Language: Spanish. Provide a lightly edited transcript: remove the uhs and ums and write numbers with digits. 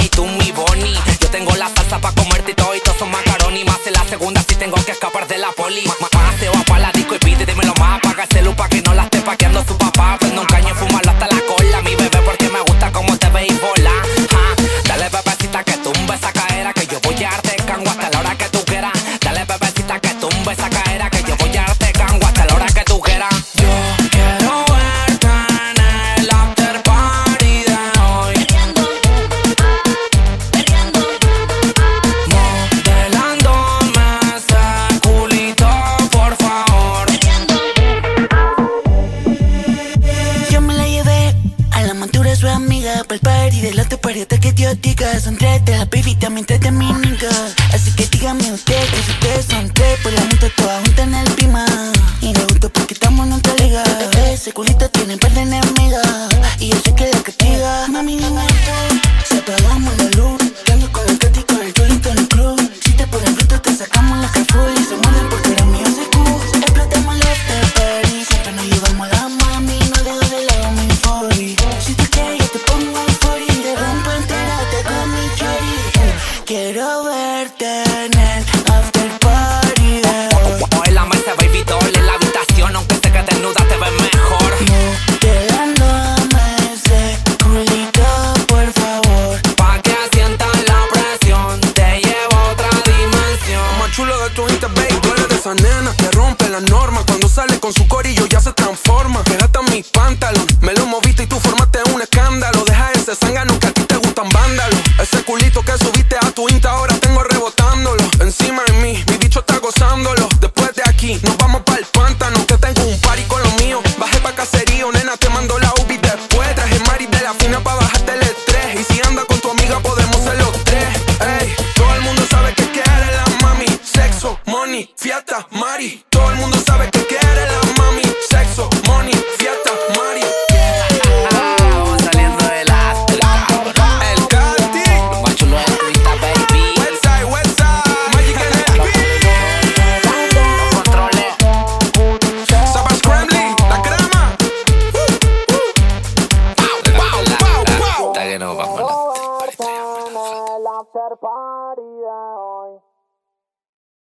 y tú mi Bonnie. Yo tengo la salsa pa' comerte y todo son macaroni. Más en la segunda si tengo que escapar de la poli. Pase o pa' la disco y pídemelo más. Apaga el celu pa' que no la esté paqueando su papá. Prendo un caño y fumarlo hasta la cola. Mi bebé porque me gusta como te ve y bola. Dale bebecita que tumbe esa caera, que yo voy a darte cango hasta la hora que tú quieras. Dale bebecita que tumbe esa caera, que yo voy a darte cango hasta la hora que tú quieras. Yo quiero verte en el after party de hoy. Modelándome ese culito, por favor. Yo me la llevé a la montura su amiga pa'l party del after party hasta que Dios diga. Son tres de la baby, también tres de mi nigga. Así que dígame usted que si ustedes son tres, pues la monto todas juntas en el pima. Y le gusto porque estamos en otra liga. Ese culito tiene par de enemigas y yo sé que la castiga. Mami, dime tú, si apagamos la luz, que ando con el Katy, con el chulito en el club. Si te ponen bruto te sacamos la Carrefour y se mueren porque eres mío soy cool. Explotamos el after party, siempre nos llevamos la mami, no dejo de lado mi 40. Si tú quieres yo te pongo el 40, te rompo entera, te con mi chori. Quiero verte en el after party de hoy. En la mesa baby doll, en la habitación, aunque sé que desnuda te ves mejor. Modelándome ese culito, por favor. Pa' que sientas la presión, te llevo a otra dimensión. Más chulo de tu Insta, baby, tú eres de esa nena que rompe la norma. Cuando sale con su corillo ya se transforma. Quédate en mis pantalones, me lo moviste y tú formaste un escándalo. Deja ese zángano que a ti te gustan vándalos. Ese culito que subiste a tu Insta ahora tengo rebotándolo. Encima de mí, mi bicho está gozándolo. Después de aquí nos vamos pa'l pantano, que tengo un party con los míos. Bajé pa' caserío, nena, te mando la ubi después. Traje mari de la fina pa' bajarte el estrés. Y si anda con tu amiga podemos ser los tres. Ey, todo el mundo sabe que quiere la mami. Sexo, money, fiesta, mari. Todo el mundo sabe que quiere la mami. Sexo, money, fiesta, mari. Vamos saliendo del astro, cabrón. El Katy, Lo más chulo de tu Insta, baby. Westside, Magic en el beat. Los controles. Sapa Scrambly, la crema. Hasta que nos vamos a la El after party de hoy.